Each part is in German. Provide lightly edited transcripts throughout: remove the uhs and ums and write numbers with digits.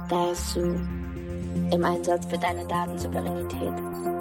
DASU im Einsatz für deine Datensouveränität.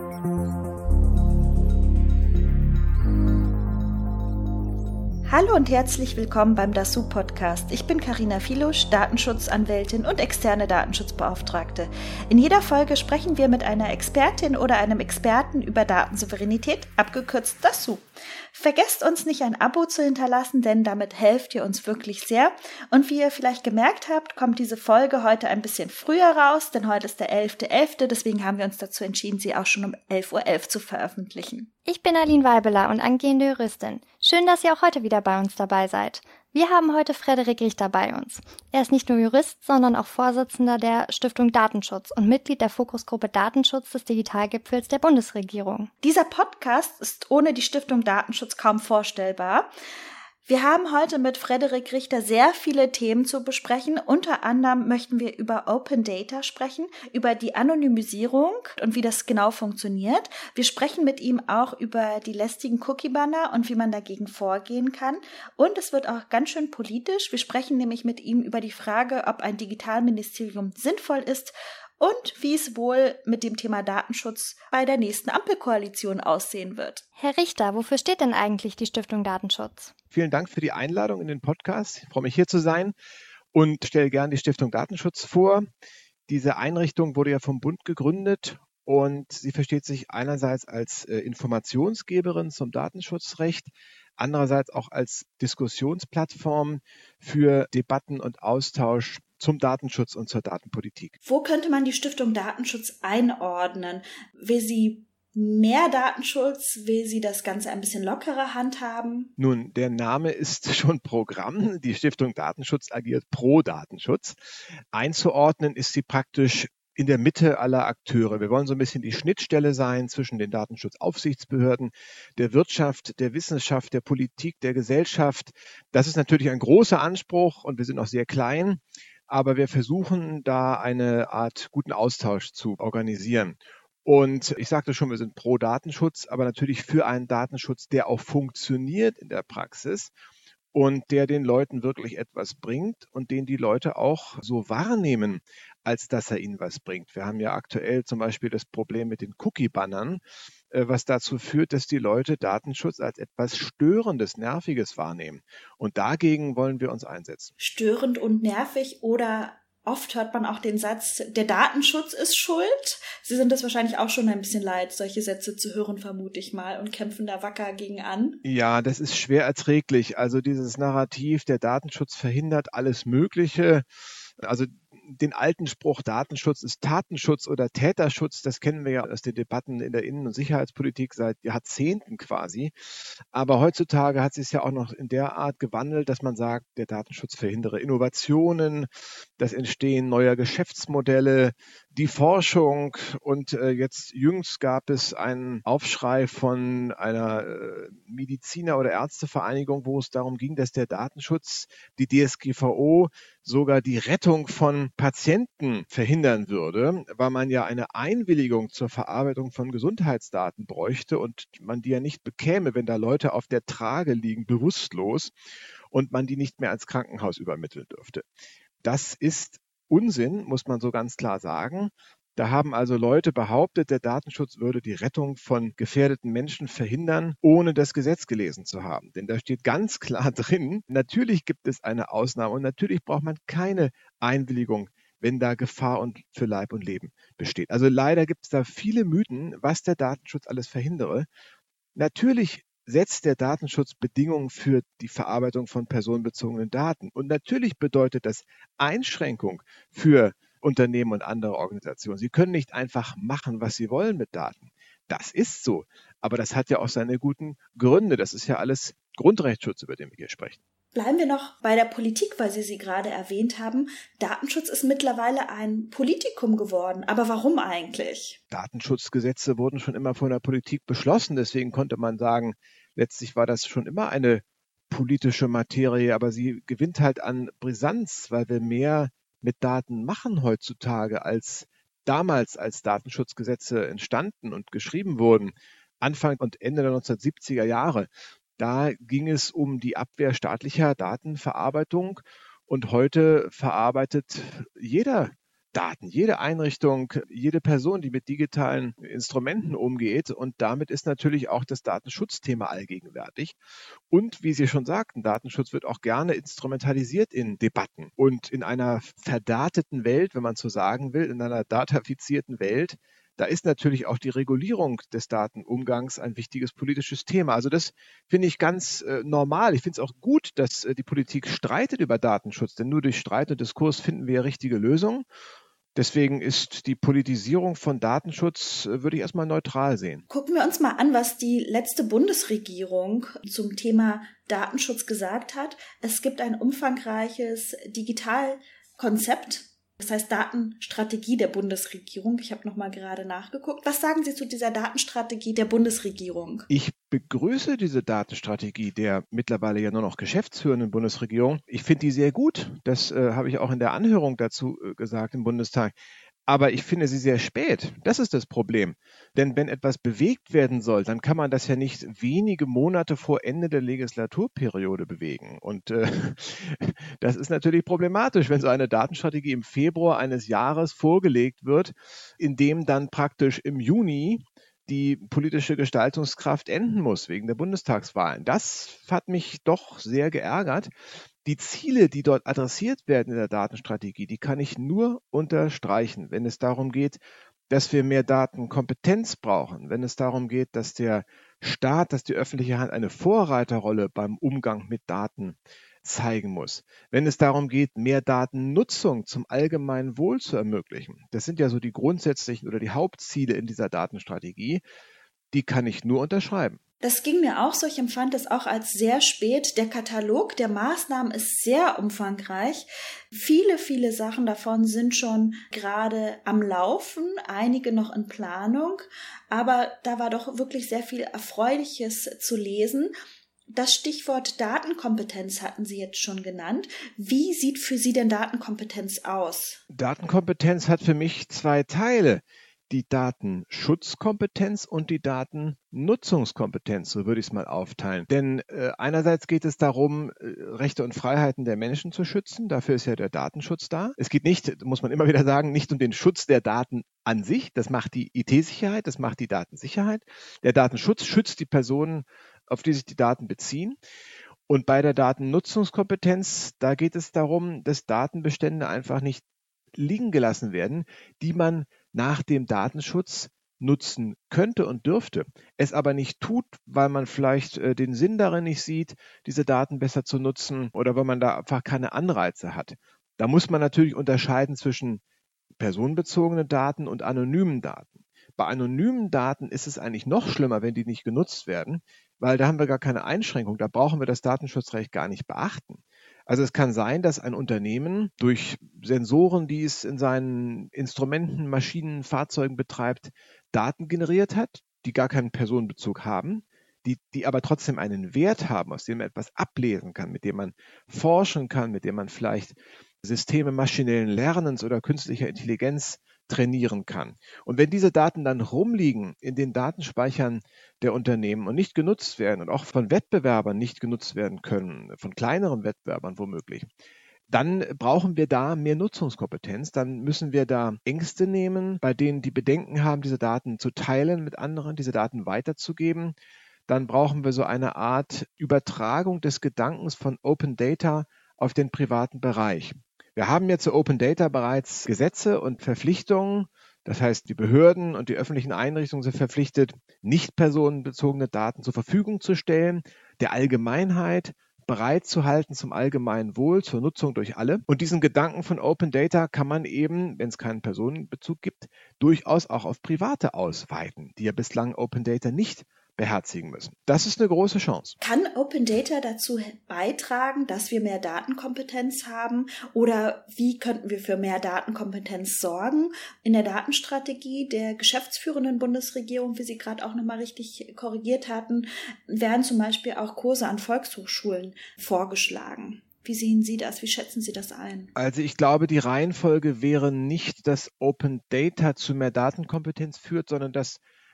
Hallo und herzlich willkommen beim DASU-Podcast. Ich bin Carina Filusch, Datenschutzanwältin und externe Datenschutzbeauftragte. In jeder Folge sprechen wir mit einer Expertin oder einem Experten über Datensouveränität, abgekürzt DASU. Vergesst uns nicht, ein Abo zu hinterlassen, denn damit helft ihr uns wirklich sehr. Und wie ihr vielleicht gemerkt habt, kommt diese Folge heute ein bisschen früher raus, denn heute ist der 11.11., deswegen haben wir uns dazu entschieden, sie auch schon um 11.11 Uhr zu veröffentlichen. Ich bin Aline Weibeler und angehende Juristin. Schön, dass ihr auch heute wieder bei uns dabei seid. Wir haben heute Frederik Richter bei uns. Er ist nicht nur Jurist, sondern auch Vorsitzender der Stiftung Datenschutz und Mitglied der Fokusgruppe Datenschutz des Digitalgipfels der Bundesregierung. Dieser Podcast ist ohne die Stiftung Datenschutz kaum vorstellbar. Wir haben heute mit Frederik Richter sehr viele Themen zu besprechen. Unter anderem möchten wir über Open Data sprechen, über die Anonymisierung und wie das genau funktioniert. Wir sprechen mit ihm auch über die lästigen Cookie-Banner und wie man dagegen vorgehen kann. Und es wird auch ganz schön politisch. Wir sprechen nämlich mit ihm über die Frage, ob ein Digitalministerium sinnvoll ist und wie es wohl mit dem Thema Datenschutz bei der nächsten Ampelkoalition aussehen wird. Herr Richter, wofür steht denn eigentlich die Stiftung Datenschutz? Vielen Dank für die Einladung in den Podcast. Ich freue mich, hier zu sein und stelle gerne die Stiftung Datenschutz vor. Diese Einrichtung wurde ja vom Bund gegründet und sie versteht sich einerseits als Informationsgeberin zum Datenschutzrecht, andererseits auch als Diskussionsplattform für Debatten und Austausch zum Datenschutz und zur Datenpolitik. Wo könnte man die Stiftung Datenschutz einordnen? Will sie mehr Datenschutz? Will sie das Ganze ein bisschen lockerer handhaben? Nun, der Name ist schon Programm. Die Stiftung Datenschutz agiert pro Datenschutz. Einzuordnen ist sie praktisch in der Mitte aller Akteure. Wir wollen so ein bisschen die Schnittstelle sein zwischen den Datenschutzaufsichtsbehörden, der Wirtschaft, der Wissenschaft, der Politik, der Gesellschaft. Das ist natürlich ein großer Anspruch und wir sind noch sehr klein, aber wir versuchen da eine Art guten Austausch zu organisieren. Und ich sagte schon, wir sind pro Datenschutz, aber natürlich für einen Datenschutz, der auch funktioniert in der Praxis und der den Leuten wirklich etwas bringt und den die Leute auch so wahrnehmen, als dass er ihnen was bringt. Wir haben ja aktuell zum Beispiel das Problem mit den Cookie-Bannern, was dazu führt, dass die Leute Datenschutz als etwas Störendes, Nerviges wahrnehmen. Und dagegen wollen wir uns einsetzen. Störend und nervig oder oft hört man auch den Satz, der Datenschutz ist schuld. Sie sind es wahrscheinlich auch schon ein bisschen leid, solche Sätze zu hören, vermute ich mal, und kämpfen da wacker gegen an. Ja, das ist schwer erträglich. Also dieses Narrativ, der Datenschutz verhindert alles Mögliche. Also den alten Spruch, Datenschutz ist Tatenschutz oder Täterschutz, das kennen wir ja aus den Debatten in der Innen- und Sicherheitspolitik seit Jahrzehnten quasi. Aber heutzutage hat sich es ja auch noch in der Art gewandelt, dass man sagt, der Datenschutz verhindere Innovationen, das Entstehen neuer Geschäftsmodelle, die Forschung. Und jetzt jüngst gab es einen Aufschrei von einer Mediziner- oder Ärztevereinigung, wo es darum ging, dass der Datenschutz, die DSGVO, sogar die Rettung von Patienten verhindern würde, weil man ja eine Einwilligung zur Verarbeitung von Gesundheitsdaten bräuchte und man die ja nicht bekäme, wenn da Leute auf der Trage liegen, bewusstlos, und man die nicht mehr ans Krankenhaus übermitteln dürfte. Das ist Unsinn, muss man so ganz klar sagen. Da haben also Leute behauptet, der Datenschutz würde die Rettung von gefährdeten Menschen verhindern, ohne das Gesetz gelesen zu haben. Denn da steht ganz klar drin, natürlich gibt es eine Ausnahme und natürlich braucht man keine Einwilligung, wenn da Gefahr für Leib und Leben besteht. Also leider gibt es da viele Mythen, was der Datenschutz alles verhindere. Natürlich setzt der Datenschutz Bedingungen für die Verarbeitung von personenbezogenen Daten. Und natürlich bedeutet das Einschränkung für Unternehmen und andere Organisationen. Sie können nicht einfach machen, was sie wollen mit Daten. Das ist so. Aber das hat ja auch seine guten Gründe. Das ist ja alles Grundrechtsschutz, über den wir hier sprechen. Bleiben wir noch bei der Politik, weil Sie gerade erwähnt haben. Datenschutz ist mittlerweile ein Politikum geworden. Aber warum eigentlich? Datenschutzgesetze wurden schon immer von der Politik beschlossen. Deswegen konnte man sagen, letztlich war das schon immer eine politische Materie. Aber sie gewinnt halt an Brisanz, weil wir mehr mit Daten machen heutzutage als damals, als Datenschutzgesetze entstanden und geschrieben wurden, Anfang und Ende der 1970er Jahre. Da ging es um die Abwehr staatlicher Datenverarbeitung und heute verarbeitet jeder Daten. Jede Einrichtung, jede Person, die mit digitalen Instrumenten umgeht, und damit ist natürlich auch das Datenschutzthema allgegenwärtig. Und wie Sie schon sagten, Datenschutz wird auch gerne instrumentalisiert in Debatten. Und in einer verdateten Welt, wenn man so sagen will, in einer datafizierten Welt, da ist natürlich auch die Regulierung des Datenumgangs ein wichtiges politisches Thema. Also das finde ich ganz normal. Ich finde es auch gut, dass die Politik streitet über Datenschutz, denn nur durch Streit und Diskurs finden wir richtige Lösungen. Deswegen ist die Politisierung von Datenschutz, würde ich erstmal neutral sehen. Gucken wir uns mal an, was die letzte Bundesregierung zum Thema Datenschutz gesagt hat. Es gibt ein umfangreiches Digitalkonzept, das heißt Datenstrategie der Bundesregierung. Ich habe nochmal gerade nachgeguckt. Was sagen Sie zu dieser Datenstrategie der Bundesregierung? Ich begrüße diese Datenstrategie der mittlerweile ja nur noch geschäftsführenden Bundesregierung. Ich finde die sehr gut. Das habe ich auch in der Anhörung dazu gesagt im Bundestag. Aber ich finde sie sehr spät. Das ist das Problem. Denn wenn etwas bewegt werden soll, dann kann man das ja nicht wenige Monate vor Ende der Legislaturperiode bewegen. Und das ist natürlich problematisch, wenn so eine Datenstrategie im Februar eines Jahres vorgelegt wird, in dem dann praktisch im Juni die politische Gestaltungskraft enden muss wegen der Bundestagswahlen. Das hat mich doch sehr geärgert. Die Ziele, die dort adressiert werden in der Datenstrategie, die kann ich nur unterstreichen, wenn es darum geht, dass wir mehr Datenkompetenz brauchen, wenn es darum geht, dass der Staat, dass die öffentliche Hand eine Vorreiterrolle beim Umgang mit Daten zeigen muss, wenn es darum geht, mehr Datennutzung zum allgemeinen Wohl zu ermöglichen. Das sind ja so die grundsätzlichen oder die Hauptziele in dieser Datenstrategie. Die kann ich nur unterschreiben. Das ging mir auch so. Ich empfand es auch als sehr spät. Der Katalog der Maßnahmen ist sehr umfangreich. Viele Sachen davon sind schon gerade am Laufen, einige noch in Planung. Aber da war doch wirklich sehr viel Erfreuliches zu lesen. Das Stichwort Datenkompetenz hatten Sie jetzt schon genannt. Wie sieht für Sie denn Datenkompetenz aus? Datenkompetenz hat für mich zwei Teile. Die Datenschutzkompetenz und die Datennutzungskompetenz, so würde ich es mal aufteilen. Denn einerseits geht es darum, Rechte und Freiheiten der Menschen zu schützen. Dafür ist ja der Datenschutz da. Es geht nicht, muss man immer wieder sagen, nicht um den Schutz der Daten an sich. Das macht die IT-Sicherheit, das macht die Datensicherheit. Der Datenschutz schützt die Personen, auf die sich die Daten beziehen. Und bei der Datennutzungskompetenz, da geht es darum, dass Datenbestände einfach nicht liegen gelassen werden, die man nach dem Datenschutz nutzen könnte und dürfte, es aber nicht tut, weil man vielleicht den Sinn darin nicht sieht, diese Daten besser zu nutzen oder weil man da einfach keine Anreize hat. Da muss man natürlich unterscheiden zwischen personenbezogenen Daten und anonymen Daten. Bei anonymen Daten ist es eigentlich noch schlimmer, wenn die nicht genutzt werden, weil da haben wir gar keine Einschränkung, da brauchen wir das Datenschutzrecht gar nicht beachten. Also es kann sein, dass ein Unternehmen durch Sensoren, die es in seinen Instrumenten, Maschinen, Fahrzeugen betreibt, Daten generiert hat, die gar keinen Personenbezug haben, die aber trotzdem einen Wert haben, aus dem man etwas ablesen kann, mit dem man forschen kann, mit dem man vielleicht Systeme maschinellen Lernens oder künstlicher Intelligenz trainieren kann. Und wenn diese Daten dann rumliegen in den Datenspeichern der Unternehmen und nicht genutzt werden und auch von Wettbewerbern nicht genutzt werden können, von kleineren Wettbewerbern womöglich, dann brauchen wir da mehr Nutzungskompetenz. Dann müssen wir da Ängste nehmen, bei denen die Bedenken haben, diese Daten zu teilen mit anderen, diese Daten weiterzugeben. Dann brauchen wir so eine Art Übertragung des Gedankens von Open Data auf den privaten Bereich. Wir haben ja zu Open Data bereits Gesetze und Verpflichtungen. Das heißt, die Behörden und die öffentlichen Einrichtungen sind verpflichtet, nicht personenbezogene Daten zur Verfügung zu stellen, der Allgemeinheit bereitzuhalten zum allgemeinen Wohl, zur Nutzung durch alle. Und diesen Gedanken von Open Data kann man eben, wenn es keinen Personenbezug gibt, durchaus auch auf Private ausweiten, die ja bislang Open Data nicht beherzigen müssen. Das ist eine große Chance. Kann Open Data dazu beitragen, dass wir mehr Datenkompetenz haben? Oder wie könnten wir für mehr Datenkompetenz sorgen? In der Datenstrategie der geschäftsführenden Bundesregierung, wie Sie gerade auch nochmal richtig korrigiert hatten, werden zum Beispiel auch Kurse an Volkshochschulen vorgeschlagen. Wie sehen Sie das? Wie schätzen Sie das ein? Also ich glaube, die Reihenfolge wäre nicht, dass Open Data zu mehr Datenkompetenz führt, sondern dass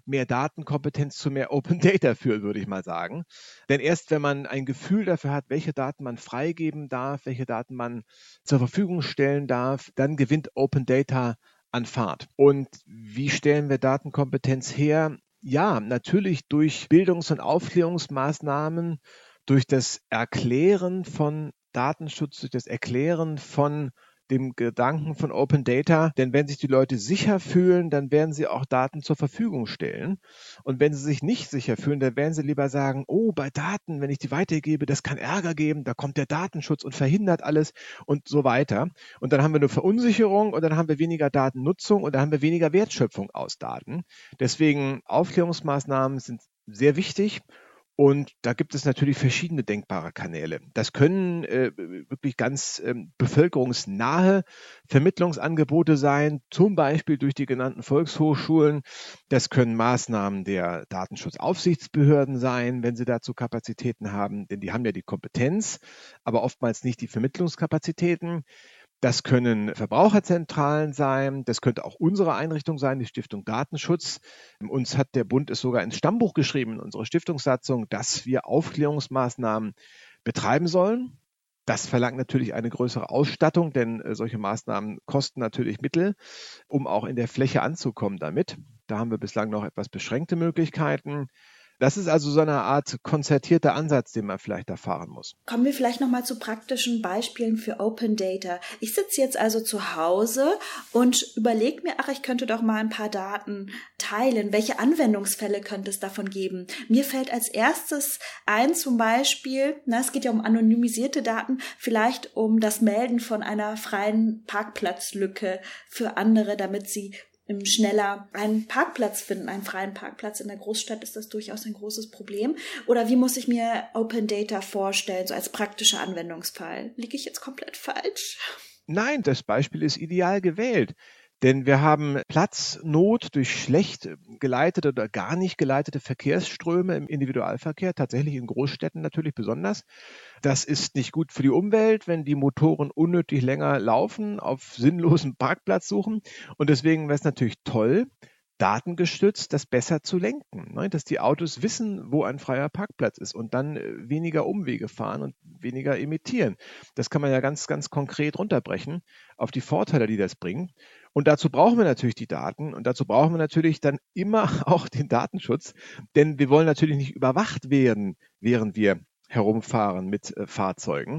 mehr Datenkompetenz zu mehr Open Data führen, würde ich mal sagen. Denn erst wenn man ein Gefühl dafür hat, welche Daten man freigeben darf, welche Daten man zur Verfügung stellen darf, dann gewinnt Open Data an Fahrt. Und wie stellen wir Datenkompetenz her? Ja, natürlich durch Bildungs- und Aufklärungsmaßnahmen, durch das Erklären von Datenschutz, durch das Erklären von dem Gedanken von Open Data. Denn wenn sich die Leute sicher fühlen, dann werden sie auch Daten zur Verfügung stellen. Und wenn sie sich nicht sicher fühlen, dann werden sie lieber sagen, oh, bei Daten, wenn ich die weitergebe, das kann Ärger geben, da kommt der Datenschutz und verhindert alles und so weiter. Und dann haben wir eine Verunsicherung und dann haben wir weniger Datennutzung und dann haben wir weniger Wertschöpfung aus Daten. Deswegen Aufklärungsmaßnahmen sind sehr wichtig. Und da gibt es natürlich verschiedene denkbare Kanäle. Das können wirklich ganz bevölkerungsnahe Vermittlungsangebote sein, zum Beispiel durch die genannten Volkshochschulen. Das können Maßnahmen der Datenschutzaufsichtsbehörden sein, wenn sie dazu Kapazitäten haben, denn die haben ja die Kompetenz, aber oftmals nicht die Vermittlungskapazitäten. Das können Verbraucherzentralen sein, das könnte auch unsere Einrichtung sein, die Stiftung Datenschutz. Uns hat der Bund es sogar ins Stammbuch geschrieben, in unsere Stiftungssatzung, dass wir Aufklärungsmaßnahmen betreiben sollen. Das verlangt natürlich eine größere Ausstattung, denn solche Maßnahmen kosten natürlich Mittel, um auch in der Fläche anzukommen damit. Da haben wir bislang noch etwas beschränkte Möglichkeiten. Das ist also so eine Art konzertierter Ansatz, den man vielleicht da fahren muss. Kommen wir vielleicht nochmal zu praktischen Beispielen für Open Data. Ich sitze jetzt also zu Hause und überlege mir, ich könnte doch mal ein paar Daten teilen. Welche Anwendungsfälle könnte es davon geben? Mir fällt als erstes ein zum Beispiel, es geht ja um anonymisierte Daten, vielleicht um das Melden von einer freien Parkplatzlücke für andere, damit sie schneller einen Parkplatz finden, einen freien Parkplatz. In der Großstadt ist das durchaus ein großes Problem. Oder wie muss ich mir Open Data vorstellen, so als praktischer Anwendungsfall? Liege ich jetzt komplett falsch? Nein, das Beispiel ist ideal gewählt. Denn wir haben Platznot durch schlecht geleitete oder gar nicht geleitete Verkehrsströme im Individualverkehr, tatsächlich in Großstädten natürlich besonders. Das ist nicht gut für die Umwelt, wenn die Motoren unnötig länger laufen, auf sinnlosen Parkplatz suchen. Und deswegen wäre es natürlich toll, datengestützt das besser zu lenken, dass die Autos wissen, wo ein freier Parkplatz ist und dann weniger Umwege fahren und weniger emittieren. Das kann man ja ganz, ganz konkret runterbrechen auf die Vorteile, die das bringt. Und dazu brauchen wir natürlich die Daten und dazu brauchen wir natürlich dann immer auch den Datenschutz, denn wir wollen natürlich nicht überwacht werden, während wir herumfahren mit Fahrzeugen.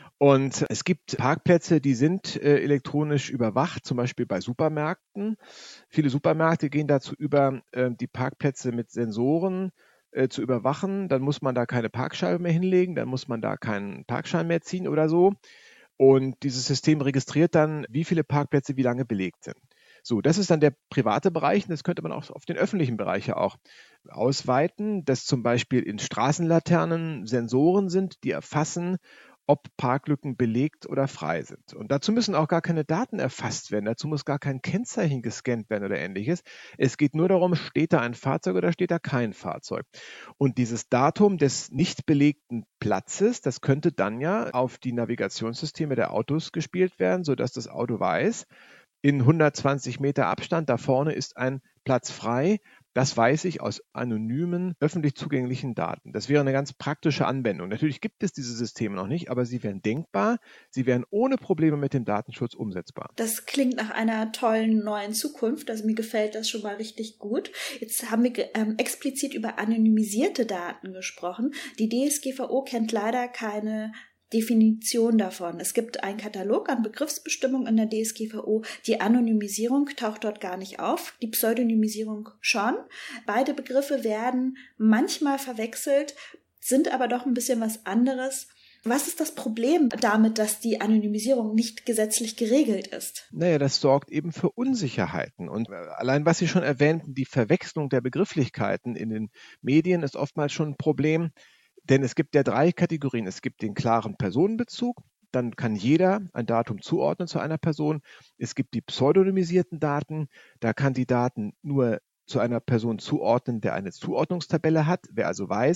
Und es gibt Parkplätze, die sind elektronisch überwacht, zum Beispiel bei Supermärkten. Viele Supermärkte gehen dazu über, die Parkplätze mit Sensoren zu überwachen. Dann muss man da keine Parkscheibe mehr hinlegen, dann muss man da keinen Parkschein mehr ziehen oder so. Und dieses System registriert dann, wie viele Parkplätze wie lange belegt sind. So, das ist dann der private Bereich und das könnte man auch auf den öffentlichen Bereich ja auch ausweiten, dass zum Beispiel in Straßenlaternen Sensoren sind, die erfassen, ob Parklücken belegt oder frei sind. Und dazu müssen auch gar keine Daten erfasst werden, dazu muss gar kein Kennzeichen gescannt werden oder ähnliches. Es geht nur darum, steht da ein Fahrzeug oder steht da kein Fahrzeug. Und dieses Datum des nicht belegten Platzes, das könnte dann ja auf die Navigationssysteme der Autos gespielt werden, sodass das Auto weiß, in 120 Meter Abstand, da vorne ist ein Platz frei. Das weiß ich aus anonymen, öffentlich zugänglichen Daten. Das wäre eine ganz praktische Anwendung. Natürlich gibt es diese Systeme noch nicht, aber sie wären denkbar. Sie wären ohne Probleme mit dem Datenschutz umsetzbar. Das klingt nach einer tollen neuen Zukunft. Also mir gefällt das schon mal richtig gut. Jetzt haben wir explizit über anonymisierte Daten gesprochen. Die DSGVO kennt leider keine Definition davon. Es gibt einen Katalog an Begriffsbestimmungen in der DSGVO. Die Anonymisierung taucht dort gar nicht auf, die Pseudonymisierung schon. Beide Begriffe werden manchmal verwechselt, sind aber doch ein bisschen was anderes. Was ist das Problem damit, dass die Anonymisierung nicht gesetzlich geregelt ist? Naja, das sorgt eben für Unsicherheiten. Und allein, was Sie schon erwähnten, die Verwechslung der Begrifflichkeiten in den Medien ist oftmals schon ein Problem. Denn es gibt ja 3 Kategorien. Es gibt den klaren Personenbezug, dann kann jeder ein Datum zuordnen zu einer Person. Es gibt die pseudonymisierten Daten, da kann die Daten nur zu einer Person zuordnen, der eine Zuordnungstabelle hat. Wer also weiß,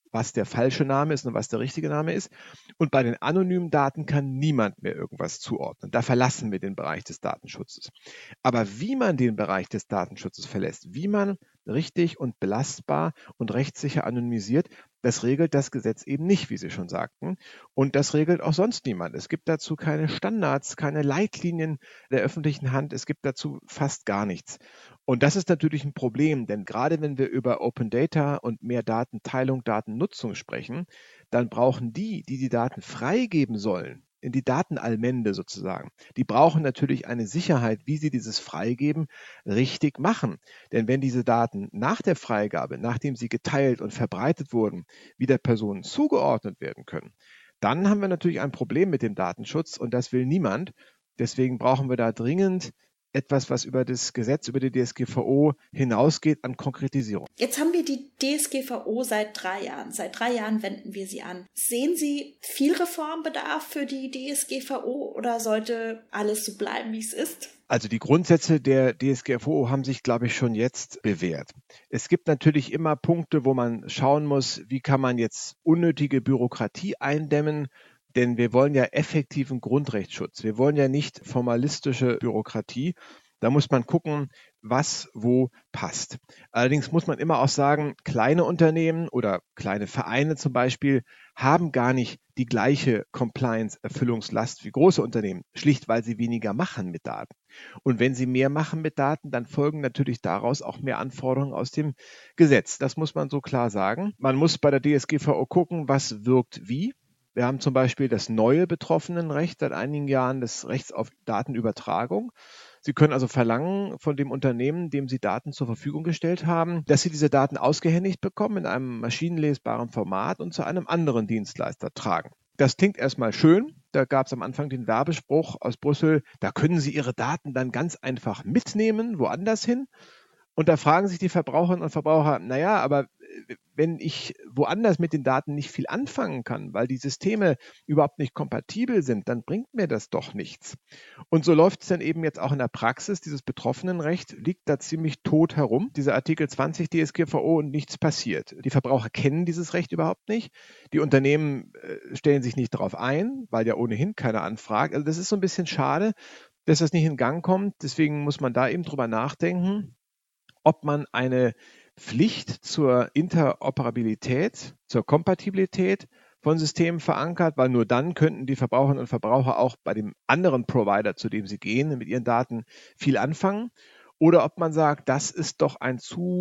was der falsche Name ist und was der richtige Name ist. Und bei den anonymen Daten kann niemand mehr irgendwas zuordnen. Da verlassen wir den Bereich des Datenschutzes. Aber wie man den Bereich des Datenschutzes verlässt, wie man richtig und belastbar und rechtssicher anonymisiert, das regelt das Gesetz eben nicht, wie Sie schon sagten. Und das regelt auch sonst niemand. Es gibt dazu keine Standards, keine Leitlinien der öffentlichen Hand. Es gibt dazu fast gar nichts. Und das ist natürlich ein Problem, denn gerade wenn wir über Open Data und mehr Datenteilung, Datennutzung sprechen, dann brauchen die Daten freigeben sollen, in die Datenallmende sozusagen, die brauchen natürlich eine Sicherheit, wie sie dieses Freigeben richtig machen. Denn wenn diese Daten nach der Freigabe, nachdem sie geteilt und verbreitet wurden, wieder Personen zugeordnet werden können, dann haben wir natürlich ein Problem mit dem Datenschutz und das will niemand. Deswegen brauchen wir da dringend etwas, was über das Gesetz, über die DSGVO hinausgeht an Konkretisierung. Jetzt haben wir die DSGVO seit 3 Jahren. Seit 3 Jahren wenden wir sie an. Sehen Sie viel Reformbedarf für die DSGVO oder sollte alles so bleiben, wie es ist? Also die Grundsätze der DSGVO haben sich, glaube ich, schon jetzt bewährt. Es gibt natürlich immer Punkte, wo man schauen muss, wie kann man jetzt unnötige Bürokratie eindämmen, denn wir wollen ja effektiven Grundrechtsschutz. Wir wollen ja nicht formalistische Bürokratie. Da muss man gucken, was wo passt. Allerdings muss man immer auch sagen, kleine Unternehmen oder kleine Vereine zum Beispiel haben gar nicht die gleiche Compliance-Erfüllungslast wie große Unternehmen, schlicht weil sie weniger machen mit Daten. Und wenn sie mehr machen mit Daten, dann folgen natürlich daraus auch mehr Anforderungen aus dem Gesetz. Das muss man so klar sagen. Man muss bei der DSGVO gucken, was wirkt wie. Wir haben zum Beispiel das neue Betroffenenrecht seit einigen Jahren, das Rechts auf Datenübertragung. Sie können also verlangen von dem Unternehmen, dem Sie Daten zur Verfügung gestellt haben, dass Sie diese Daten ausgehändigt bekommen in einem maschinenlesbaren Format und zu einem anderen Dienstleister tragen. Das klingt erstmal schön. Da gab es am Anfang den Werbespruch aus Brüssel, da können Sie Ihre Daten dann ganz einfach mitnehmen, woanders hin. Und da fragen sich die Verbraucherinnen und Verbraucher, naja, aber wenn ich woanders mit den Daten nicht viel anfangen kann, weil die Systeme überhaupt nicht kompatibel sind, dann bringt mir das doch nichts. Und so läuft es dann eben jetzt auch in der Praxis. Dieses Betroffenenrecht liegt da ziemlich tot herum, dieser Artikel 20 DSGVO, und nichts passiert. Die Verbraucher kennen dieses Recht überhaupt nicht. Die Unternehmen stellen sich nicht darauf ein, weil ja ohnehin keiner anfragt. Also das ist so ein bisschen schade, dass das nicht in Gang kommt. Deswegen muss man da eben drüber nachdenken, ob man eine Pflicht zur Interoperabilität, zur Kompatibilität von Systemen verankert, weil nur dann könnten die Verbraucherinnen und Verbraucher auch bei dem anderen Provider, zu dem sie gehen, mit ihren Daten viel anfangen. Oder ob man sagt, das ist doch eine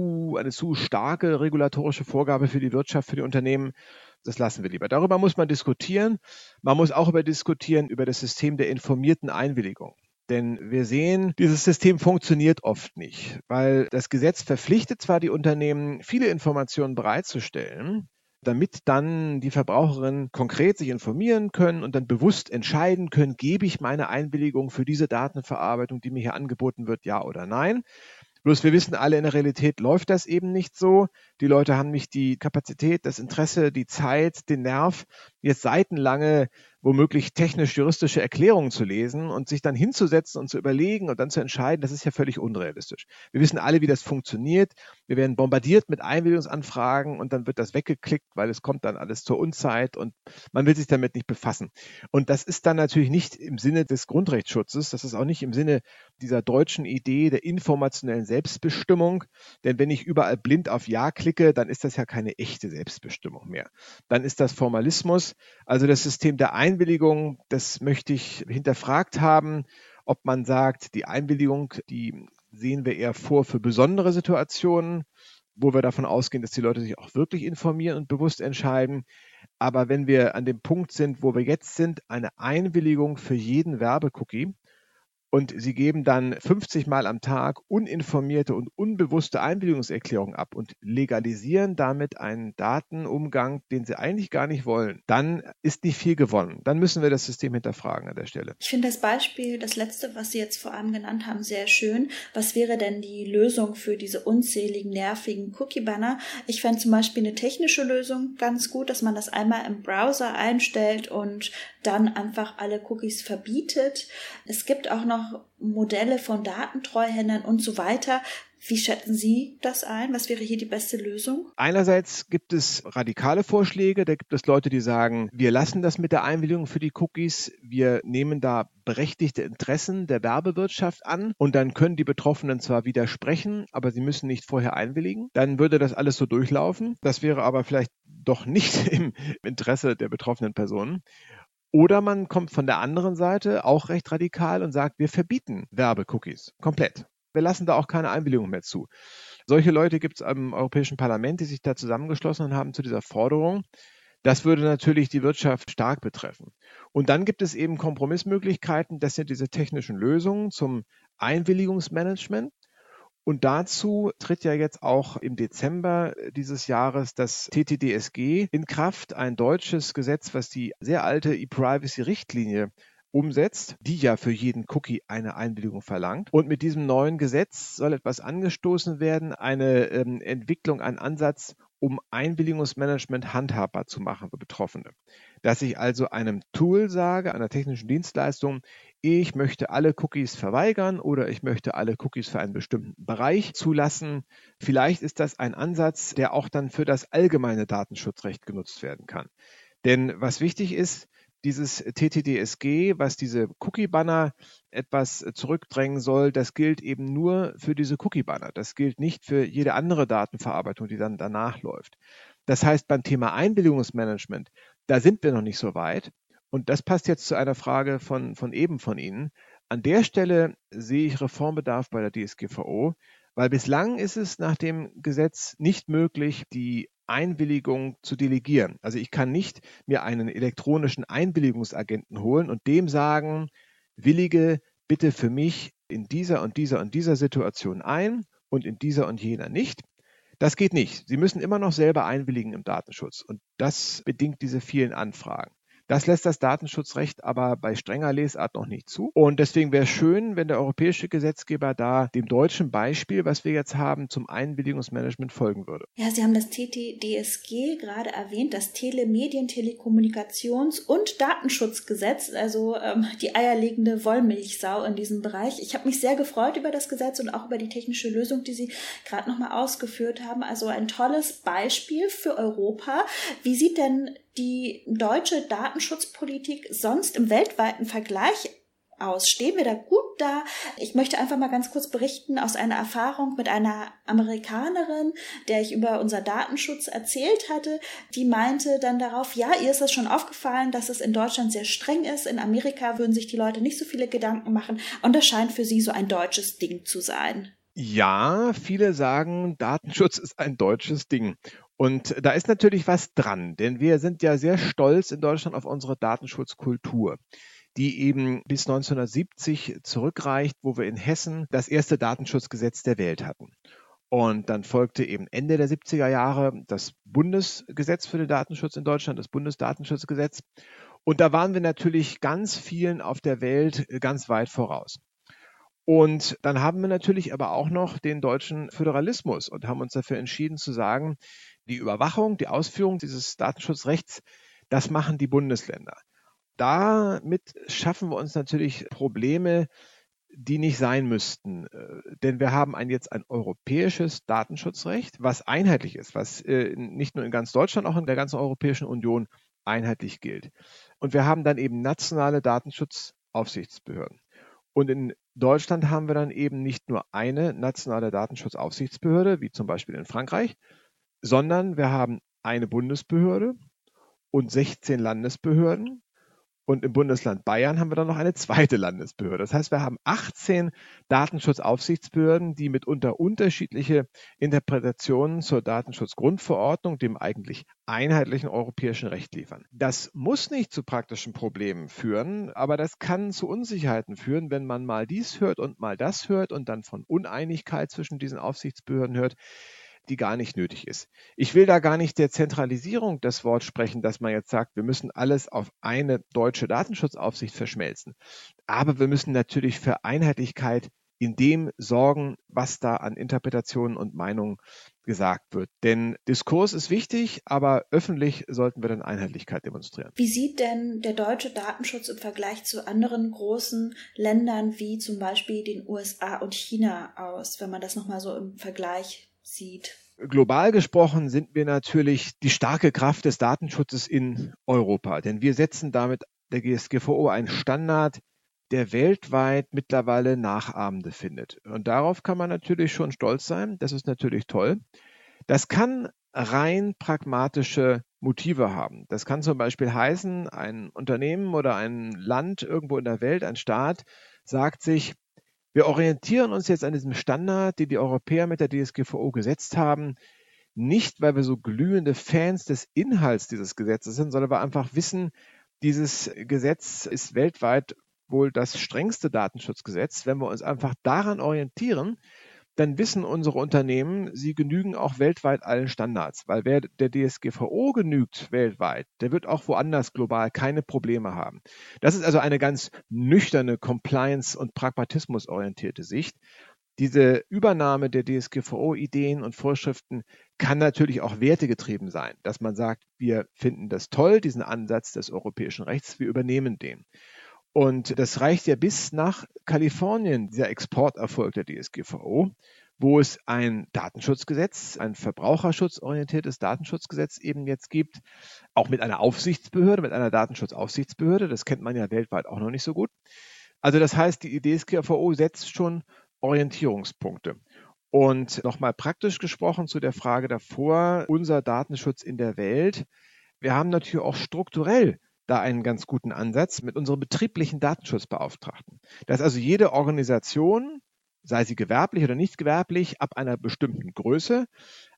zu starke regulatorische Vorgabe für die Wirtschaft, für die Unternehmen. Das lassen wir lieber. Darüber muss man diskutieren. Man muss auch diskutieren über das System der informierten Einwilligung. Denn wir sehen, dieses System funktioniert oft nicht, weil das Gesetz verpflichtet zwar die Unternehmen, viele Informationen bereitzustellen, damit dann die Verbraucherinnen konkret sich informieren können und dann bewusst entscheiden können, gebe ich meine Einwilligung für diese Datenverarbeitung, die mir hier angeboten wird, ja oder nein. Bloß wir wissen alle, in der Realität läuft das eben nicht so. Die Leute haben nicht die Kapazität, das Interesse, die Zeit, den Nerv, jetzt seitenlange womöglich technisch-juristische Erklärungen zu lesen und sich dann hinzusetzen und zu überlegen und dann zu entscheiden, das ist ja völlig unrealistisch. Wir wissen alle, wie das funktioniert. Wir werden bombardiert mit Einwilligungsanfragen und dann wird das weggeklickt, weil es kommt dann alles zur Unzeit und man will sich damit nicht befassen. Und das ist dann natürlich nicht im Sinne des Grundrechtsschutzes, das ist auch nicht im Sinne dieser deutschen Idee der informationellen Selbstbestimmung, denn wenn ich überall blind auf Ja klicke, dann ist das ja keine echte Selbstbestimmung mehr. Dann ist das Formalismus, also das System der Einwilligung, das möchte ich hinterfragt haben, ob man sagt, die Einwilligung, die sehen wir eher vor für besondere Situationen, wo wir davon ausgehen, dass die Leute sich auch wirklich informieren und bewusst entscheiden. Aber wenn wir an dem Punkt sind, wo wir jetzt sind, eine Einwilligung für jeden Werbecookie, und sie geben dann 50 Mal am Tag uninformierte und unbewusste Einwilligungserklärungen ab und legalisieren damit einen Datenumgang, den sie eigentlich gar nicht wollen, dann ist nicht viel gewonnen. Dann müssen wir das System hinterfragen an der Stelle. Ich finde das Beispiel, das letzte, was Sie jetzt vor allem genannt haben, sehr schön. Was wäre denn die Lösung für diese unzähligen, nervigen Cookie-Banner? Ich fände zum Beispiel eine technische Lösung ganz gut, dass man das einmal im Browser einstellt und dann einfach alle Cookies verbietet. Es gibt auch noch Modelle von Datentreuhändern und so weiter. Wie schätzen Sie das ein? Was wäre hier die beste Lösung? Einerseits gibt es radikale Vorschläge, da gibt es Leute, die sagen, wir lassen das mit der Einwilligung für die Cookies, wir nehmen da berechtigte Interessen der Werbewirtschaft an und dann können die Betroffenen zwar widersprechen, aber sie müssen nicht vorher einwilligen. Dann würde das alles so durchlaufen. Das wäre aber vielleicht doch nicht im Interesse der betroffenen Personen. Oder man kommt von der anderen Seite auch recht radikal und sagt, wir verbieten Werbecookies komplett. Wir lassen da auch keine Einwilligung mehr zu. Solche Leute gibt es im Europäischen Parlament, die sich da zusammengeschlossen haben zu dieser Forderung. Das würde natürlich die Wirtschaft stark betreffen. Und dann gibt es eben Kompromissmöglichkeiten. Das sind diese technischen Lösungen zum Einwilligungsmanagement. Und dazu tritt ja jetzt auch im Dezember dieses Jahres das TTDSG in Kraft, ein deutsches Gesetz, was die sehr alte E-Privacy-Richtlinie umsetzt, die ja für jeden Cookie eine Einwilligung verlangt. Und mit diesem neuen Gesetz soll etwas angestoßen werden, eine Entwicklung, ein Ansatz, um Einwilligungsmanagement handhabbar zu machen für Betroffene. Dass ich also einem Tool sage, einer technischen Dienstleistung, ich möchte alle Cookies verweigern oder ich möchte alle Cookies für einen bestimmten Bereich zulassen. Vielleicht ist das ein Ansatz, der auch dann für das allgemeine Datenschutzrecht genutzt werden kann. Denn was wichtig ist, dieses TTDSG, was diese Cookie-Banner etwas zurückdrängen soll, das gilt eben nur für diese Cookie-Banner. Das gilt nicht für jede andere Datenverarbeitung, die dann danach läuft. Das heißt, beim Thema Einwilligungsmanagement, da sind wir noch nicht so weit. Und das passt jetzt zu einer Frage von Ihnen. An der Stelle sehe ich Reformbedarf bei der DSGVO, weil bislang ist es nach dem Gesetz nicht möglich, die Einwilligung zu delegieren. Also ich kann nicht mir einen elektronischen Einwilligungsagenten holen und dem sagen, willige bitte für mich in dieser und dieser und dieser Situation ein und in dieser und jener nicht. Das geht nicht. Sie müssen immer noch selber einwilligen im Datenschutz und das bedingt diese vielen Anfragen. Das lässt das Datenschutzrecht aber bei strenger Lesart noch nicht zu. Und deswegen wäre es schön, wenn der europäische Gesetzgeber da dem deutschen Beispiel, was wir jetzt haben, zum Einwilligungsmanagement folgen würde. Ja, Sie haben das TTDSG gerade erwähnt, das Telemedien-, Telekommunikations- und Datenschutzgesetz, also die eierlegende Wollmilchsau in diesem Bereich. Ich habe mich sehr gefreut über das Gesetz und auch über die technische Lösung, die Sie gerade nochmal ausgeführt haben. Also ein tolles Beispiel für Europa. Wie sieht denn die deutsche Datenschutzpolitik sonst im weltweiten Vergleich aus? Stehen wir da gut da? Ich möchte einfach mal ganz kurz berichten aus einer Erfahrung mit einer Amerikanerin, der ich über unser Datenschutz erzählt hatte. Die meinte dann darauf, ja, ihr ist das schon aufgefallen, dass es in Deutschland sehr streng ist. In Amerika würden sich die Leute nicht so viele Gedanken machen. Und das scheint für sie so ein deutsches Ding zu sein. Ja, viele sagen, Datenschutz ist ein deutsches Ding. Und da ist natürlich was dran, denn wir sind ja sehr stolz in Deutschland auf unsere Datenschutzkultur, die eben bis 1970 zurückreicht, wo wir in Hessen das erste Datenschutzgesetz der Welt hatten. Und dann folgte eben Ende der 70er Jahre das Bundesgesetz für den Datenschutz in Deutschland, das Bundesdatenschutzgesetz. Und da waren wir natürlich ganz vielen auf der Welt ganz weit voraus. Und dann haben wir natürlich aber auch noch den deutschen Föderalismus und haben uns dafür entschieden zu sagen, die Überwachung, die Ausführung dieses Datenschutzrechts, das machen die Bundesländer. Damit schaffen wir uns natürlich Probleme, die nicht sein müssten. Denn wir haben jetzt ein europäisches Datenschutzrecht, was einheitlich ist, was nicht nur in ganz Deutschland, auch in der ganzen Europäischen Union einheitlich gilt. Und wir haben dann eben nationale Datenschutzaufsichtsbehörden. Und in Deutschland haben wir dann eben nicht nur eine nationale Datenschutzaufsichtsbehörde, wie zum Beispiel in Frankreich, sondern wir haben eine Bundesbehörde und 16 Landesbehörden. Und im Bundesland Bayern haben wir dann noch eine zweite Landesbehörde. Das heißt, wir haben 18 Datenschutzaufsichtsbehörden, die mitunter unterschiedliche Interpretationen zur Datenschutzgrundverordnung, dem eigentlich einheitlichen europäischen Recht liefern. Das muss nicht zu praktischen Problemen führen, aber das kann zu Unsicherheiten führen, wenn man mal dies hört und mal das hört und dann von Uneinigkeit zwischen diesen Aufsichtsbehörden hört, die gar nicht nötig ist. Ich will da gar nicht der Zentralisierung das Wort sprechen, dass man jetzt sagt, wir müssen alles auf eine deutsche Datenschutzaufsicht verschmelzen. Aber wir müssen natürlich für Einheitlichkeit in dem sorgen, was da an Interpretationen und Meinungen gesagt wird. Denn Diskurs ist wichtig, aber öffentlich sollten wir dann Einheitlichkeit demonstrieren. Wie sieht denn der deutsche Datenschutz im Vergleich zu anderen großen Ländern wie zum Beispiel den USA und China aus, wenn man das nochmal so im Vergleich sieht? Global gesprochen sind wir natürlich die starke Kraft des Datenschutzes in Europa, denn wir setzen damit der DSGVO einen Standard, der weltweit mittlerweile Nachahmende findet. Und darauf kann man natürlich schon stolz sein. Das ist natürlich toll. Das kann rein pragmatische Motive haben. Das kann zum Beispiel heißen, ein Unternehmen oder ein Land irgendwo in der Welt, ein Staat, sagt sich, wir orientieren uns jetzt an diesem Standard, den die Europäer mit der DSGVO gesetzt haben, nicht, weil wir so glühende Fans des Inhalts dieses Gesetzes sind, sondern weil wir einfach wissen, dieses Gesetz ist weltweit wohl das strengste Datenschutzgesetz. Wenn wir uns einfach daran orientieren, dann wissen unsere Unternehmen, sie genügen auch weltweit allen Standards. Weil wer der DSGVO genügt weltweit, der wird auch woanders global keine Probleme haben. Das ist also eine ganz nüchterne Compliance- und pragmatismusorientierte Sicht. Diese Übernahme der DSGVO-Ideen und Vorschriften kann natürlich auch wertegetrieben sein, dass man sagt, wir finden das toll, diesen Ansatz des europäischen Rechts, wir übernehmen den. Und das reicht ja bis nach Kalifornien, dieser Exporterfolg der DSGVO, wo es ein Datenschutzgesetz, ein verbraucherschutzorientiertes Datenschutzgesetz eben jetzt gibt, auch mit einer Aufsichtsbehörde, mit einer Datenschutzaufsichtsbehörde. Das kennt man ja weltweit auch noch nicht so gut. Also das heißt, die DSGVO setzt schon Orientierungspunkte. Und nochmal praktisch gesprochen zu der Frage davor, unser Datenschutz in der Welt. Wir haben natürlich auch strukturell da einen ganz guten Ansatz mit unserem betrieblichen Datenschutzbeauftragten. Dass also jede Organisation, sei sie gewerblich oder nicht gewerblich, ab einer bestimmten Größe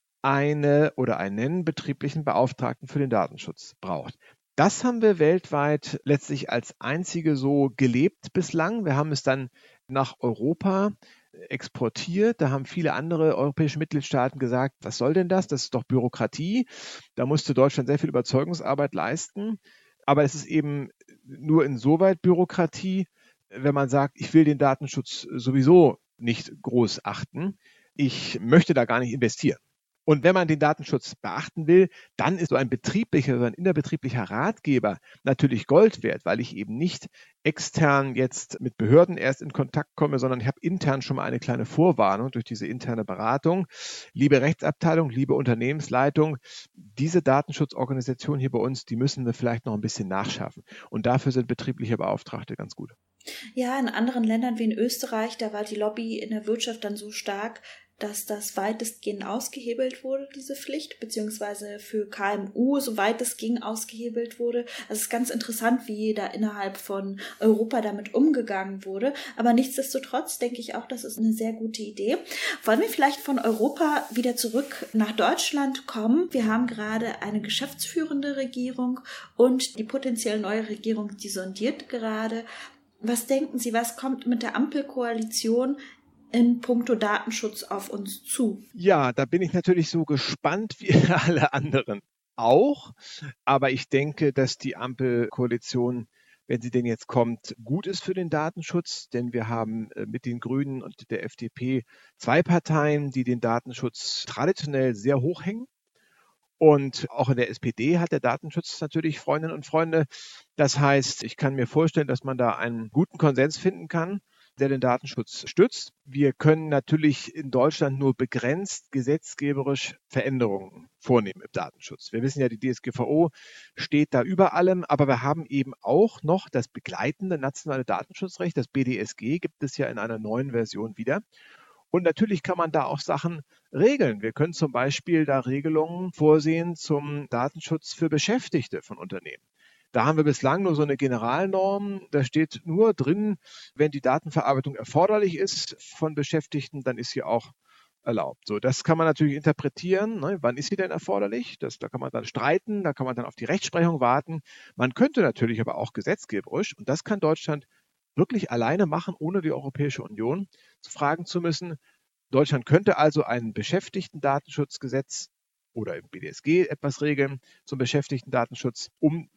eine oder einen betrieblichen Beauftragten für den Datenschutz braucht. Das haben wir weltweit letztlich als einzige so gelebt bislang. Wir haben es dann nach Europa exportiert. Da haben viele andere europäische Mitgliedstaaten gesagt, was soll denn das? Das ist doch Bürokratie. Da musste Deutschland sehr viel Überzeugungsarbeit leisten. Aber es ist eben nur insoweit Bürokratie, wenn man sagt, ich will den Datenschutz sowieso nicht groß achten. Ich möchte da gar nicht investieren. Und wenn man den Datenschutz beachten will, dann ist so ein betrieblicher, so ein innerbetrieblicher Ratgeber natürlich Gold wert, weil ich eben nicht extern jetzt mit Behörden erst in Kontakt komme, sondern ich habe intern schon mal eine kleine Vorwarnung durch diese interne Beratung. Liebe Rechtsabteilung, liebe Unternehmensleitung, diese Datenschutzorganisation hier bei uns, die müssen wir vielleicht noch ein bisschen nachschärfen. Und dafür sind betriebliche Beauftragte ganz gut. Ja, in anderen Ländern wie in Österreich, da war die Lobby in der Wirtschaft dann so stark, dass das weitestgehend ausgehebelt wurde, diese Pflicht, beziehungsweise für KMU so weit es ging ausgehebelt wurde. Also es ist ganz interessant, wie da innerhalb von Europa damit umgegangen wurde. Aber nichtsdestotrotz denke ich auch, das ist eine sehr gute Idee. Wollen wir vielleicht von Europa wieder zurück nach Deutschland kommen? Wir haben gerade eine geschäftsführende Regierung und die potenziell neue Regierung, die sondiert gerade. Was denken Sie, was kommt mit der Ampelkoalition in puncto Datenschutz auf uns zu? Ja, da bin ich natürlich so gespannt wie alle anderen auch. Aber ich denke, dass die Ampelkoalition, wenn sie denn jetzt kommt, gut ist für den Datenschutz. Denn wir haben mit den Grünen und der FDP zwei Parteien, die den Datenschutz traditionell sehr hoch hängen. Und auch in der SPD hat der Datenschutz natürlich Freundinnen und Freunde. Das heißt, ich kann mir vorstellen, dass man da einen guten Konsens finden kann, der den Datenschutz stützt. Wir können natürlich in Deutschland nur begrenzt gesetzgeberisch Veränderungen vornehmen im Datenschutz. Wir wissen ja, die DSGVO steht da über allem, aber wir haben eben auch noch das begleitende nationale Datenschutzrecht, das BDSG, gibt es ja in einer neuen Version wieder. Und natürlich kann man da auch Sachen regeln. Wir können zum Beispiel da Regelungen vorsehen zum Datenschutz für Beschäftigte von Unternehmen. Da haben wir bislang nur so eine Generalnorm. Da steht nur drin, wenn die Datenverarbeitung erforderlich ist von Beschäftigten, dann ist sie auch erlaubt. So, das kann man natürlich interpretieren. Ne? Wann ist sie denn erforderlich? Da kann man dann streiten, da kann man dann auf die Rechtsprechung warten. Man könnte natürlich aber auch gesetzgeberisch, und das kann Deutschland wirklich alleine machen, ohne die Europäische Union fragen zu müssen. Deutschland könnte also ein Beschäftigtendatenschutzgesetz oder im BDSG etwas regeln zum Beschäftigtendatenschutz, um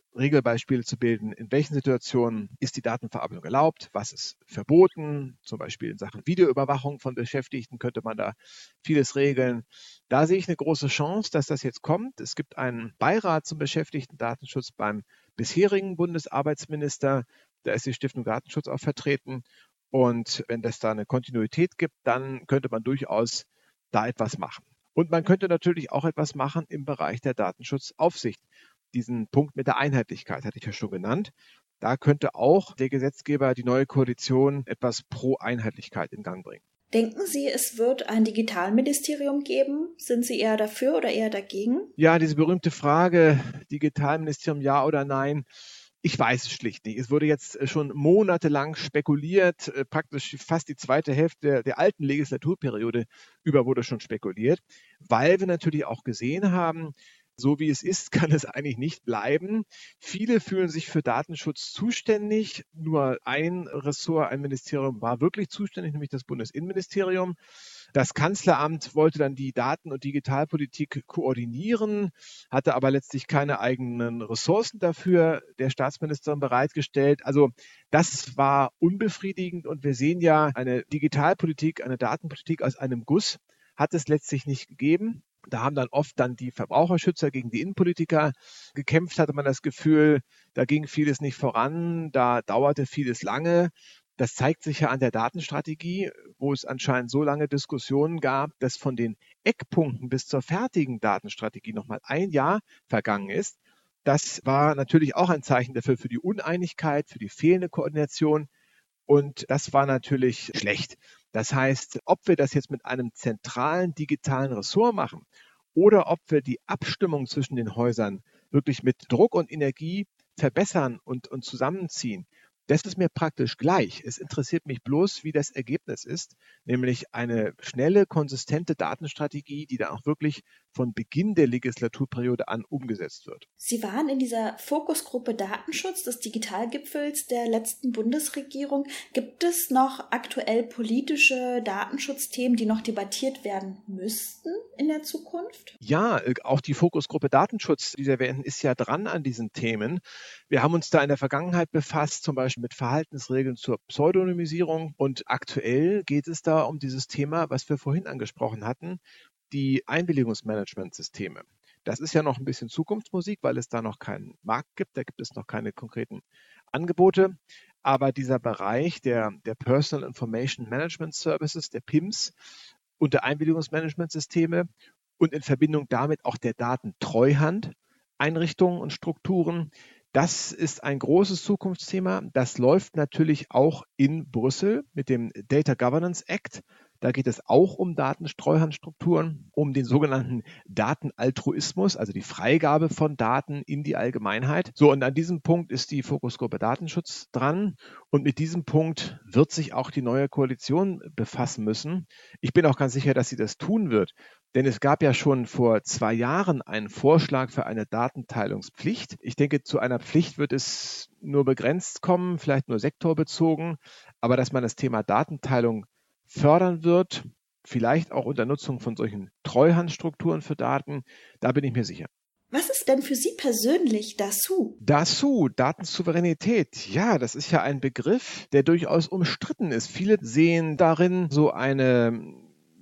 Regelbeispiele zu bilden, in welchen Situationen ist die Datenverarbeitung erlaubt, was ist verboten, zum Beispiel in Sachen Videoüberwachung von Beschäftigten könnte man da vieles regeln. Da sehe ich eine große Chance, dass das jetzt kommt. Es gibt einen Beirat zum Beschäftigten-Datenschutz beim bisherigen Bundesarbeitsminister, da ist die Stiftung Datenschutz auch vertreten. Und wenn es da eine Kontinuität gibt, dann könnte man durchaus da etwas machen. Und man könnte natürlich auch etwas machen im Bereich der Datenschutzaufsicht. Diesen Punkt mit der Einheitlichkeit hatte ich ja schon genannt. Da könnte auch der Gesetzgeber, die neue Koalition, etwas pro Einheitlichkeit in Gang bringen. Denken Sie, es wird ein Digitalministerium geben? Sind Sie eher dafür oder eher dagegen? Ja, diese berühmte Frage, Digitalministerium ja oder nein. Ich weiß es schlicht nicht. Es wurde jetzt schon monatelang spekuliert, praktisch fast die zweite Hälfte der alten Legislaturperiode über wurde schon spekuliert, weil wir natürlich auch gesehen haben, so wie es ist, kann es eigentlich nicht bleiben. Viele fühlen sich für Datenschutz zuständig. Nur ein Ressort, ein Ministerium war wirklich zuständig, nämlich das Bundesinnenministerium. Das Kanzleramt wollte dann die Daten- und Digitalpolitik koordinieren, hatte aber letztlich keine eigenen Ressourcen dafür der Staatsministerin bereitgestellt. Also das war unbefriedigend und wir sehen ja, eine Digitalpolitik, eine Datenpolitik aus einem Guss hat es letztlich nicht gegeben. Da haben dann oft die Verbraucherschützer gegen die Innenpolitiker gekämpft, hatte man das Gefühl, da ging vieles nicht voran, da dauerte vieles lange. Das zeigt sich ja an der Datenstrategie, wo es anscheinend so lange Diskussionen gab, dass von den Eckpunkten bis zur fertigen Datenstrategie nochmal ein Jahr vergangen ist. Das war natürlich auch ein Zeichen dafür für die Uneinigkeit, für die fehlende Koordination. Und das war natürlich schlecht. Das heißt, ob wir das jetzt mit einem zentralen digitalen Ressort machen oder ob wir die Abstimmung zwischen den Häusern wirklich mit Druck und Energie verbessern und zusammenziehen, das ist mir praktisch gleich. Es interessiert mich bloß, wie das Ergebnis ist, nämlich eine schnelle, konsistente Datenstrategie, die dann auch wirklich von Beginn der Legislaturperiode an umgesetzt wird. Sie waren in dieser Fokusgruppe Datenschutz des Digitalgipfels der letzten Bundesregierung. Gibt es noch aktuell politische Datenschutzthemen, die noch debattiert werden müssten in der Zukunft? Ja, auch die Fokusgruppe Datenschutz, die wir erwähnen, ist ja dran an diesen Themen. Wir haben uns da in der Vergangenheit befasst, zum Beispiel mit Verhaltensregeln zur Pseudonymisierung. Und aktuell geht es da um dieses Thema, was wir vorhin angesprochen hatten, die Einwilligungsmanagementsysteme. Das ist ja noch ein bisschen Zukunftsmusik, weil es da noch keinen Markt gibt, da gibt es noch keine konkreten Angebote. Aber dieser Bereich der Personal Information Management Services, der PIMS und der Einwilligungsmanagementsysteme und in Verbindung damit auch der Datentreuhand, Einrichtungen und Strukturen, das ist ein großes Zukunftsthema. Das läuft natürlich auch in Brüssel mit dem Data Governance Act. Da geht es auch um Datentreuhandstrukturen, um den sogenannten Datenaltruismus, also die Freigabe von Daten in die Allgemeinheit. So, und an diesem Punkt ist die Fokusgruppe Datenschutz dran. Und mit diesem Punkt wird sich auch die neue Koalition befassen müssen. Ich bin auch ganz sicher, dass sie das tun wird. Denn es gab ja schon vor 2 Jahren einen Vorschlag für eine Datenteilungspflicht. Ich denke, zu einer Pflicht wird es nur begrenzt kommen, vielleicht nur sektorbezogen. Aber dass man das Thema Datenteilung fördern wird, vielleicht auch unter Nutzung von solchen Treuhandstrukturen für Daten, da bin ich mir sicher. Was ist denn für Sie persönlich DASU? DASU, Datensouveränität. Ja, das ist ja ein Begriff, der durchaus umstritten ist. Viele sehen darin so eine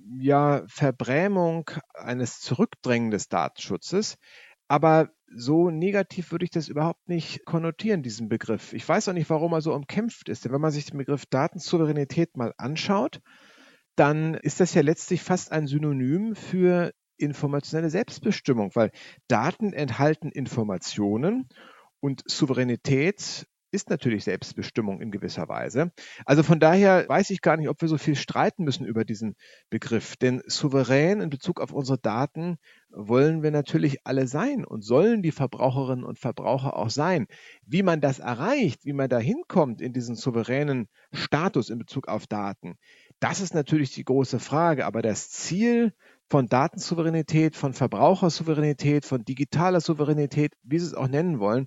Verbrämung eines Zurückdrängen des Datenschutzes. Aber so negativ würde ich das überhaupt nicht konnotieren, diesen Begriff. Ich weiß auch nicht, warum er so umkämpft ist. Denn wenn man sich den Begriff Datensouveränität mal anschaut, dann ist das ja letztlich fast ein Synonym für informationelle Selbstbestimmung, weil Daten enthalten Informationen und Souveränität ist natürlich Selbstbestimmung in gewisser Weise. Also von daher weiß ich gar nicht, ob wir so viel streiten müssen über diesen Begriff. Denn souverän in Bezug auf unsere Daten wollen wir natürlich alle sein und sollen die Verbraucherinnen und Verbraucher auch sein. Wie man das erreicht, wie man da hinkommt in diesen souveränen Status in Bezug auf Daten, das ist natürlich die große Frage. Aber das Ziel von Datensouveränität, von Verbrauchersouveränität, von digitaler Souveränität, wie Sie es auch nennen wollen,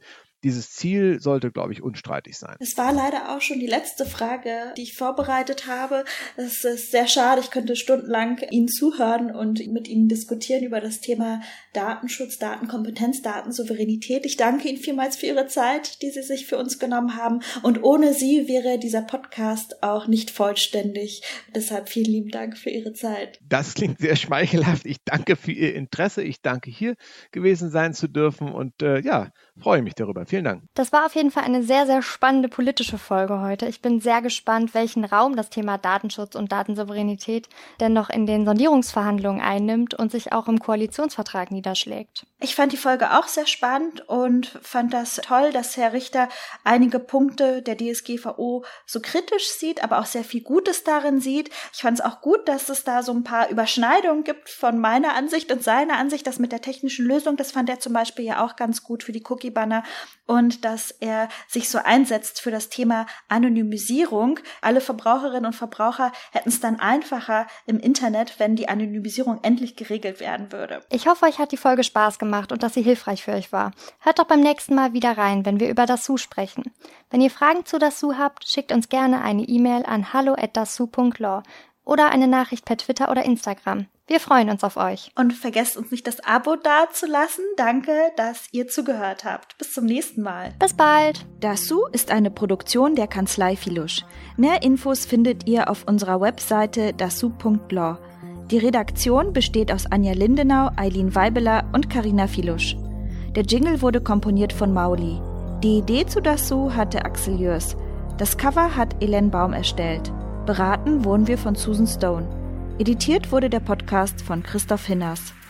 dieses Ziel sollte, glaube ich, unstreitig sein. Es war leider auch schon die letzte Frage, die ich vorbereitet habe. Es ist sehr schade, ich könnte stundenlang Ihnen zuhören und mit Ihnen diskutieren über das Thema Datenschutz, Datenkompetenz, Datensouveränität. Ich danke Ihnen vielmals für Ihre Zeit, die Sie sich für uns genommen haben. Und ohne Sie wäre dieser Podcast auch nicht vollständig. Deshalb vielen lieben Dank für Ihre Zeit. Das klingt sehr schmeichelhaft. Ich danke für Ihr Interesse. Ich danke, hier gewesen sein zu dürfen und freue mich darüber. Vielen Dank. Das war auf jeden Fall eine sehr, sehr spannende politische Folge heute. Ich bin sehr gespannt, welchen Raum das Thema Datenschutz und Datensouveränität denn noch in den Sondierungsverhandlungen einnimmt und sich auch im Koalitionsvertrag niederschlägt. Ich fand die Folge auch sehr spannend und fand das toll, dass Herr Richter einige Punkte der DSGVO so kritisch sieht, aber auch sehr viel Gutes darin sieht. Ich fand es auch gut, dass es da so ein paar Überschneidungen gibt von meiner Ansicht und seiner Ansicht. Das mit der technischen Lösung, das fand er zum Beispiel ja auch ganz gut für die Cookie-Banner und dass er sich so einsetzt für das Thema Anonymisierung. Alle Verbraucherinnen und Verbraucher hätten es dann einfacher im Internet, wenn die Anonymisierung endlich geregelt werden würde. Ich hoffe, euch hat die Folge Spaß gemacht und dass sie hilfreich für euch war. Hört doch beim nächsten Mal wieder rein, wenn wir über Dassu sprechen. Wenn ihr Fragen zu Dassu habt, schickt uns gerne eine E-Mail an hallo@dassu.law oder eine Nachricht per Twitter oder Instagram. Wir freuen uns auf euch. Und vergesst uns nicht, das Abo dazulassen. Danke, dass ihr zugehört habt. Bis zum nächsten Mal. Bis bald. Dassu ist eine Produktion der Kanzlei Filusch. Mehr Infos findet ihr auf unserer Webseite dassu.law. Die Redaktion besteht aus Anja Lindenau, Eileen Weibeler und Carina Filusch. Der Jingle wurde komponiert von Mauli. Die Idee zu Dassu hatte Axel Jörs. Das Cover hat Elen Baum erstellt. Beraten wurden wir von Susan Stone. Editiert wurde der Podcast von Christoph Hinners.